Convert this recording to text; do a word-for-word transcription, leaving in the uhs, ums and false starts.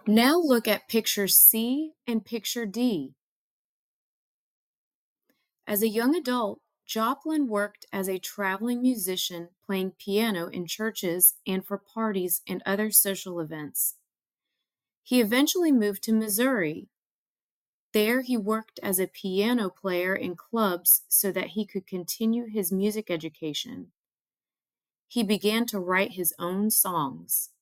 Now look at picture C and picture D. As a young adult, Joplin worked as a traveling musician playing piano in churches and for parties and other social events. He eventually moved to Missouri. There, he worked as a piano player in clubs so that he could continue his music education. He began to write his own songs.